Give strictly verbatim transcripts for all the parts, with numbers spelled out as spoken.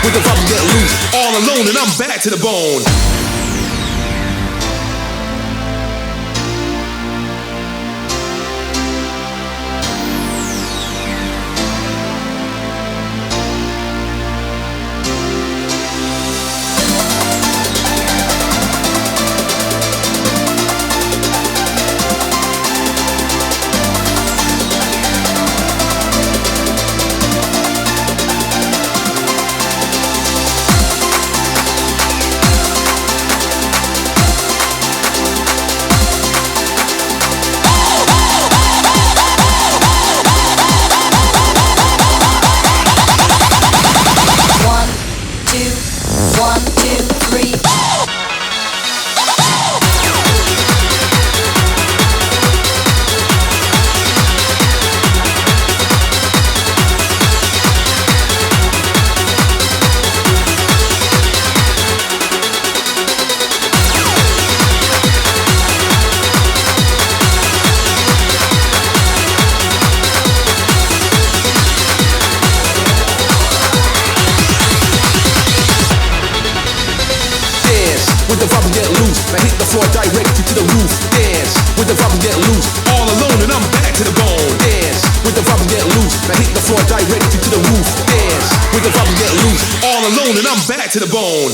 with the vibe get loose. All alone and I'm back to the bone. With the vibe and get loose, now hit the floor directly to the roof. Dance with the vibe and get loose, all alone and I'm back to the bone. Dance with the vibe and get loose, now hit the floor directly to the roof. Dance with the vibe and get loose, all alone and I'm back to the bone.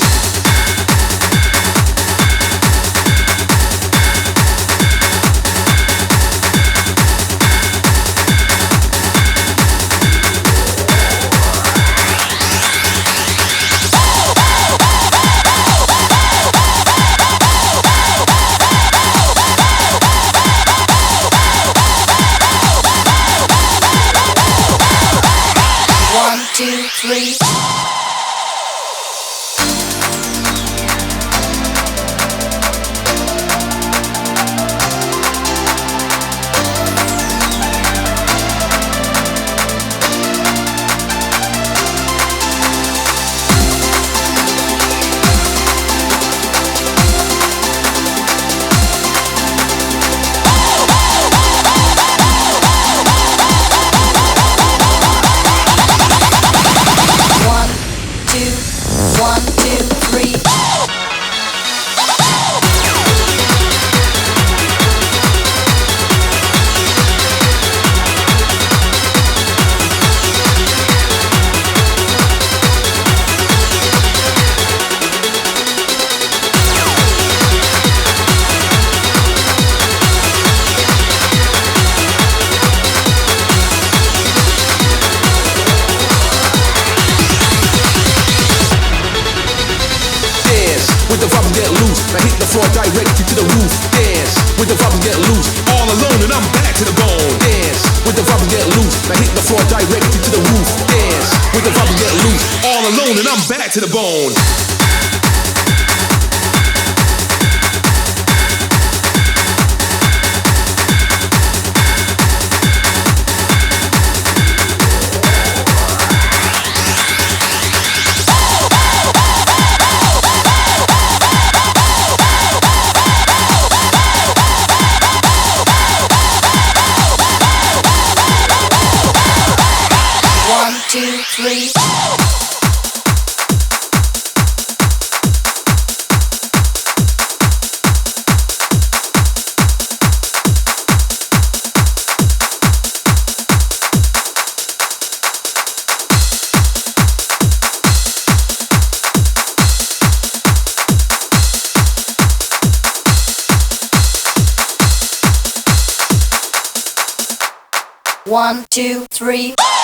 Two, three. One, two, three. With the vibe and get loose, now hit the floor directly to the roof. Dance with the vibe and get loose, all alone and I'm back to the bone. Dance with the vibe and get loose, now hit the floor directly to the roof. Dance with the vibe and get loose, all alone and I'm back to the bone. Two, three. One, two, three.